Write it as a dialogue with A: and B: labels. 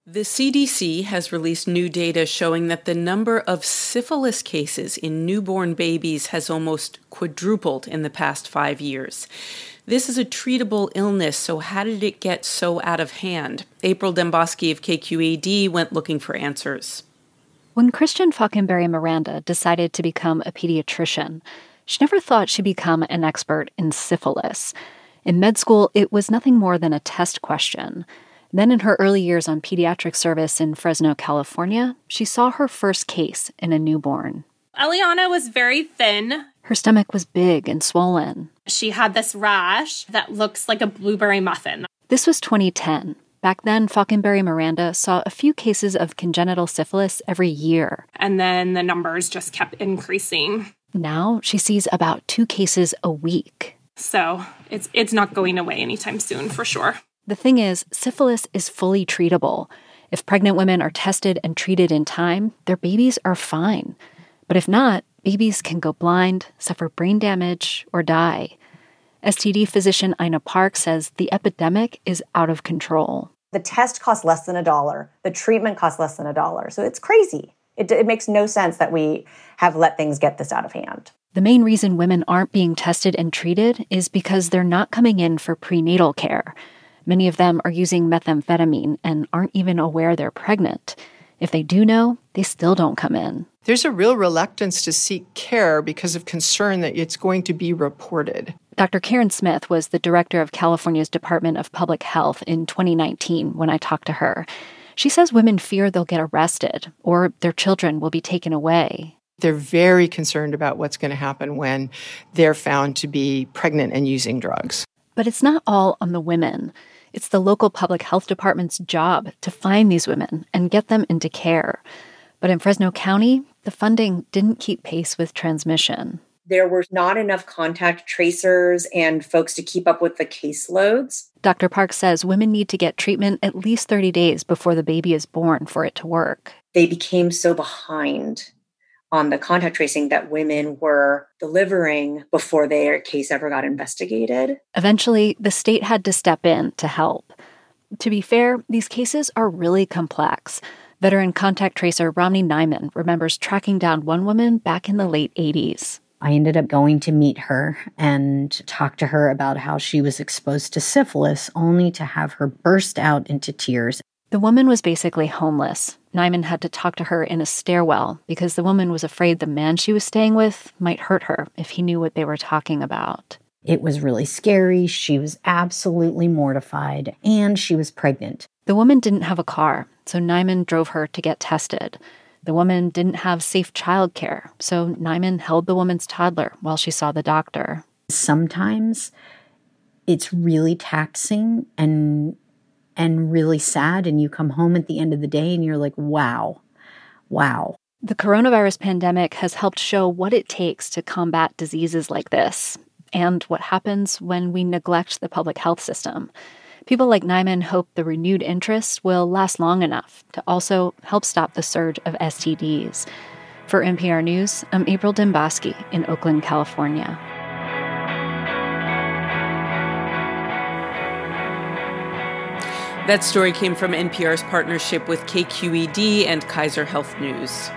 A: The CDC has released new data showing that the number of syphilis cases in newborn babies has almost quadrupled in the past 5 years. This is a treatable illness, so how did it get so out of hand? April Dembosky of KQED went looking for answers.
B: When Christian Falkenberry Miranda decided to become a pediatrician, she never thought she'd become an expert in syphilis. In med school, it was nothing more than a test question. Then in her early years on pediatric service in Fresno, California, she saw her first case in a newborn.
C: Eliana was very thin.
B: Her stomach was big and swollen.
C: She had this rash that looks like a blueberry muffin.
B: This was 2010. Back then, Falkenberry Miranda saw a few cases of congenital syphilis every year.
C: And then the numbers just kept increasing.
B: Now she sees about 2 cases a week.
C: So it's not going away anytime soon, for sure.
B: The thing is, syphilis is fully treatable. If pregnant women are tested and treated in time, their babies are fine. But if not, babies can go blind, suffer brain damage, or die. STD physician Ina Park says the epidemic is out of control.
D: The test costs less than $1. The treatment costs less than $1. So it's crazy. It makes no sense that we have let things get this out of hand.
B: The main reason women aren't being tested and treated is because they're not coming in for prenatal care. Many of them are using methamphetamine and aren't even aware they're pregnant. If they do know, they still don't come in.
E: There's a real reluctance to seek care because of concern that it's going to be reported.
B: Dr. Karen Smith was the director of California's Department of Public Health in 2019 when I talked to her. She says women fear they'll get arrested or their children will be taken away.
E: They're very concerned about what's going to happen when they're found to be pregnant and using drugs.
B: But it's not all on the women. It's the local public health department's job to find these women and get them into care. But in Fresno County, the funding didn't keep pace with transmission.
D: There were not enough contact tracers and folks to keep up with the caseloads.
B: Dr. Park says women need to get treatment at least 30 days before the baby is born for it to work.
D: They became so behind on the contact tracing that women were delivering before their case ever got investigated.
B: Eventually, the state had to step in to help. To be fair, these cases are really complex. Veteran contact tracer Romney Nyman remembers tracking down one woman back in the late 80s.
F: I ended up going to meet her and talk to her about how she was exposed to syphilis, only to have her burst out into tears.
B: The woman was basically homeless. Nyman had to talk to her in a stairwell because the woman was afraid the man she was staying with might hurt her if he knew what they were talking about.
F: It was really scary. She was absolutely mortified, and she was pregnant.
B: The woman didn't have a car, so Nyman drove her to get tested. The woman didn't have safe childcare, so Nyman held the woman's toddler while she saw the doctor.
F: Sometimes it's really taxing and really sad, and you come home at the end of the day and you're like, wow.
B: The coronavirus pandemic has helped show what it takes to combat diseases like this, and what happens when we neglect the public health system. People like Nyman hope the renewed interest will last long enough to also help stop the surge of STDs. For NPR News, I'm April Dembosky in Oakland, California.
A: That story came from NPR's partnership with KQED and Kaiser Health News.